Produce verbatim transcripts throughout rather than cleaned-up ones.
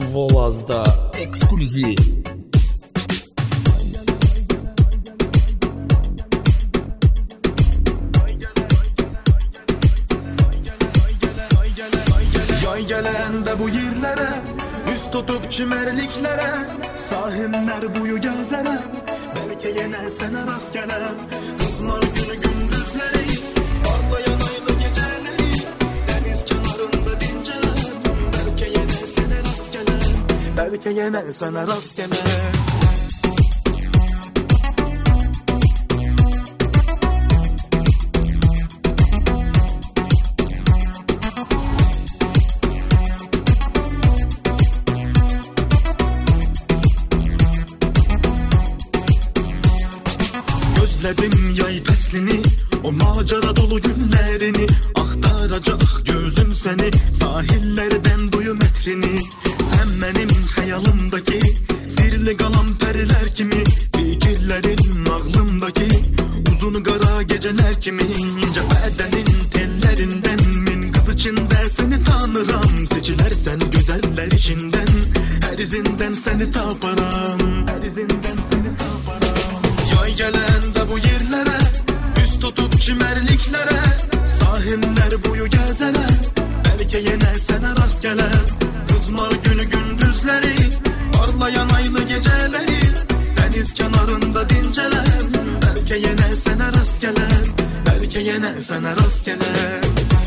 Volaz'da ekskluziv. Yay gelen de bu yerlere, üst tutup çimerliklere, sahiller buyu gezene, belki yine sana rast gelen, kızlar günü gündüzleri, parlayan aylı geceleri, deniz kenarında dincelen, belki yine sana rast gelen, belki yine sana rast gelen. Özledim yay feslini, o macera dolu günlerini, aktaracak gözüm seni, sahillerden duyu metrini. Sen benim hayalimdaki, sirli kalan periler kimi, fikirlerin aklımdaki, uzun kara geceler kimi, ince bedenin tellerinden, min kız içinde seni tanırım, seçilersen güzeller içinden, her izinden seni taparım, her izinden seni taparım. Yay gelen de bu yerlere, üst tutup çimerliklere, sahiller buyu gezene, belki yine sana rast gelen, kızlar günü gündüzleri, parlayan aylı geceleri, deniz kenarında dincelen, belki yine sana rast gelen, belki yine sana rast gelen.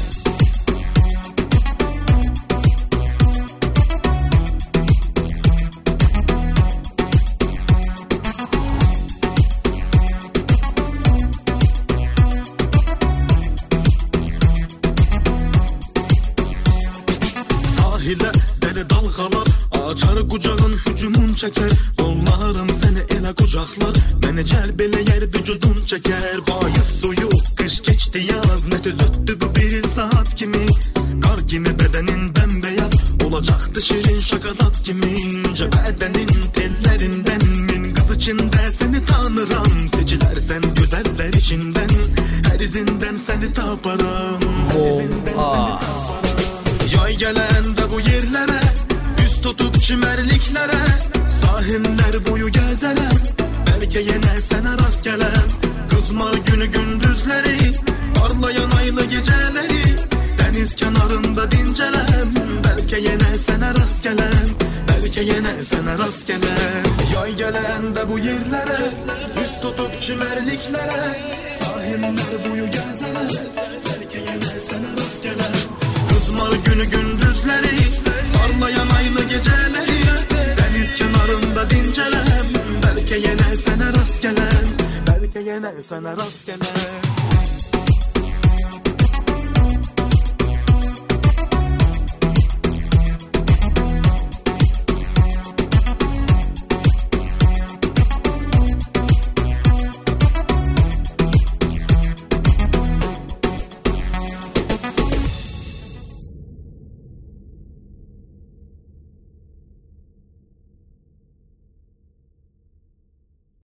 Sahile deli dalgalar, açar kucağın hücumun çeker, kollarım seni ele kucaklar, beni celbele yer vücudun çeker. Bayız suyu kış geçti yaz, ne tez öttü bu bir saat kimi, kar gibi bedenin bembeyaz, olacaktı şirin şakalat kimi, ince bedenin tellerinden, min kız içinde seni tanırım, seçilersen güzeller içinden, her izinden seni taparım. Volaz. Yay gelen de bu yerlere, üst tutup çimerliklere, sahiller buyu gezene, belki yine sana rast gelen, kızlar günü gündüzleri, parlayan aylı geceleri, deniz kenarında dincelen, belki yine sana rast gelen, belki yine sana rast gelen. Yay gelen de bu yerlere, üst tutup çimerliklere, sahiller buyu gezene, belki yine sana rast gelen, kızlar günü gündüzleri, parlayan aylı geceleri, deniz kenarında dincelen, belki yine sana rast gelen, belki yine sana rast gelen.